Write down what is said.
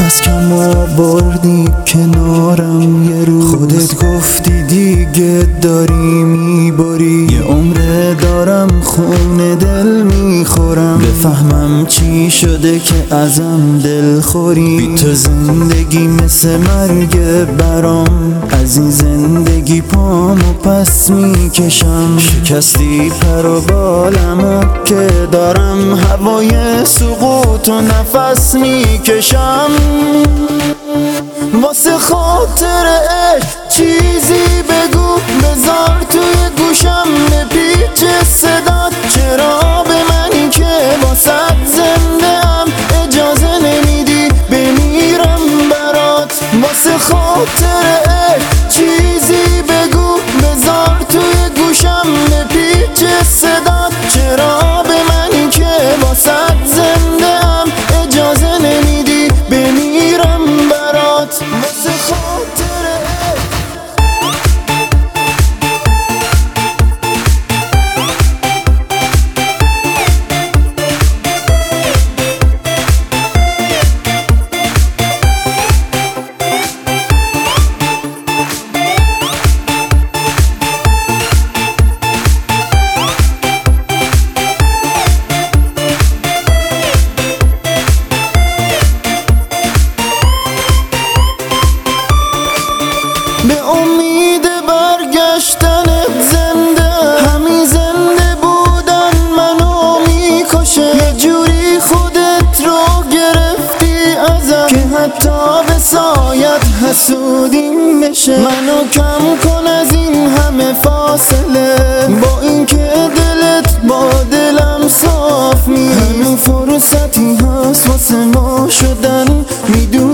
از کم آوردی کنارم یه روز، خودت گفتی دیگه داری میبری. یه عمره دارم خون دل میخورم، بفهمم چی شده که ازم دل خوری. بی تو زندگی مثل مرگ برام، از این زندگی پامو پس میکشم. شکستی پر و بالمو که دارم، هوای سقوط و نفس میکشم. واسه خاطر عشق چیزی بگو، بذار توی گوشم بپیچه صدات. چرا به منی که واسه زنده ام اجازه نمیدی بمیرم برات؟ واسه خاطر عشق چیزی بگو، بذار توی گوشم بپیچه صدات. چرا به منی که واسه زنده ام اجازه نمیدی بمیرم برات؟ واسه خاطر به امید برگشتنت زنده، همین زنده بودن منو میکشه. یه جوری خودت رو گرفتی ازم که حتی به سایت حسودیم بشه. منو کم کن از این همه فاصله، با اینکه دلت با دلم صاف میره. همین فرصتی هست واسه ما شدن، میدونی